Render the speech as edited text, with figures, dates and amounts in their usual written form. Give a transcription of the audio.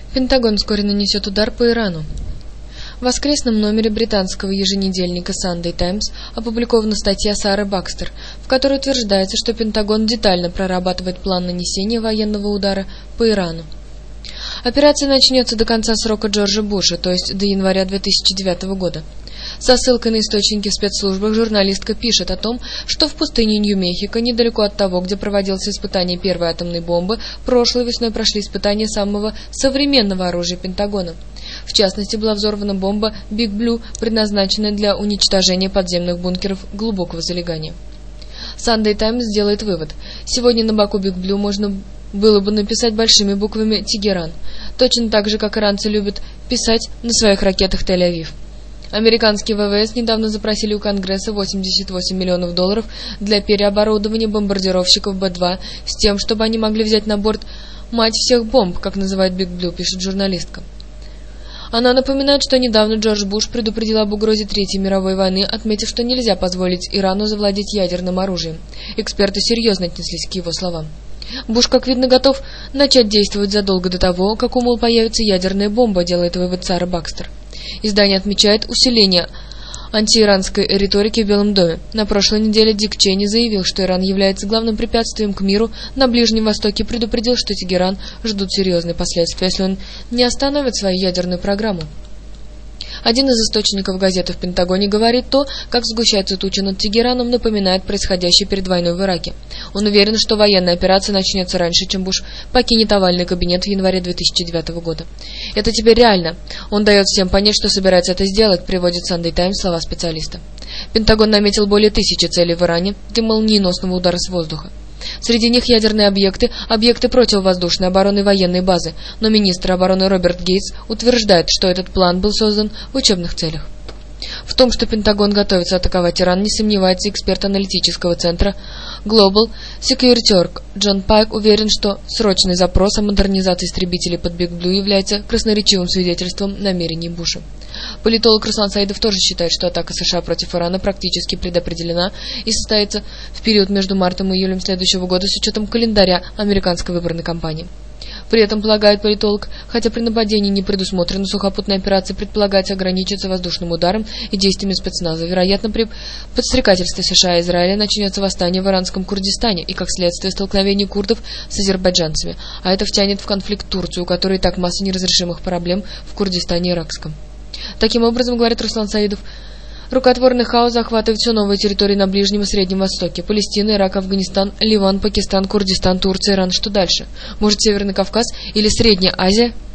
Пентагон вскоре нанесет удар по Ирану. В воскресном номере британского еженедельника Sunday Times опубликована статья Сары Бакстер, в которой утверждается, что Пентагон детально прорабатывает план нанесения военного удара по Ирану. Операция начнется до конца срока Джорджа Буша, то есть до января 2009 года. Со ссылкой на источники в спецслужбах журналистка пишет о том, что в пустыне Нью-Мехико, недалеко от того, где проводилось испытание первой атомной бомбы, прошлой весной прошли испытания самого современного оружия Пентагона. В частности, была взорвана бомба Big Blue, предназначенная для уничтожения подземных бункеров глубокого залегания. Sunday Times делает вывод. Сегодня на боку Big Blue можно было бы написать большими буквами «Тегеран», точно так же, как иранцы любят писать на своих ракетах «Тель-Авив». Американские ВВС недавно запросили у Конгресса $88 миллионов для переоборудования бомбардировщиков Б-2 с тем, чтобы они могли взять на борт «мать всех бомб», как называет Big Blue, пишет журналистка. Она напоминает, что недавно Джордж Буш предупредил об угрозе Третьей мировой войны, отметив, что нельзя позволить Ирану завладеть ядерным оружием. Эксперты серьезно отнеслись к его словам. Буш, как видно, готов начать действовать задолго до того, как у мол появится ядерная бомба, делает вывод Сара Бакстер. Издание отмечает усиление антииранской риторики в Белом доме. На прошлой неделе Дик Чейни заявил, что Иран является главным препятствием к миру на Ближнем Востоке, и предупредил, что Тегеран ждут серьезные последствия, если он не остановит свою ядерную программу. Один из источников газеты в Пентагоне говорит то, как сгущается туча над Тегераном, напоминает происходящее перед войной в Ираке. Он уверен, что военная операция начнется раньше, чем Буш покинет овальный кабинет в январе 2009 года. Это теперь реально. Он дает всем понять, что собирается это сделать, приводит Sunday Times слова специалиста. Пентагон наметил более 1000 целей в Иране для молниеносного удара с воздуха. Среди них ядерные объекты, объекты противовоздушной обороны и военной базы, но министр обороны Роберт Гейтс утверждает, что этот план был создан в учебных целях. В том, что Пентагон готовится атаковать Иран, не сомневается эксперт аналитического центра Global Security Org. Джон Пайк уверен, что срочный запрос о модернизации истребителей под Big Blue является красноречивым свидетельством намерений Буша. Политолог Руслан Саидов тоже считает, что атака США против Ирана практически предопределена и состоится в период между мартом и июлем следующего года с учетом календаря американской выборной кампании. При этом, полагает политолог, хотя при нападении не предусмотрена сухопутная операция, предполагается ограничиться воздушным ударом и действиями спецназа. Вероятно, при подстрекательстве США и Израиля начнется восстание в иранском Курдистане и, как следствие, столкновение курдов с азербайджанцами, а это втянет в конфликт Турцию, у которой и так масса неразрешимых проблем в Курдистане иракском. Таким образом, говорит Руслан Саидов, рукотворный хаос захватывает все новые территории на Ближнем и Среднем Востоке. Палестина, Ирак, Афганистан, Ливан, Пакистан, Курдистан, Турция, Иран. Что дальше? Может, Северный Кавказ или Средняя Азия?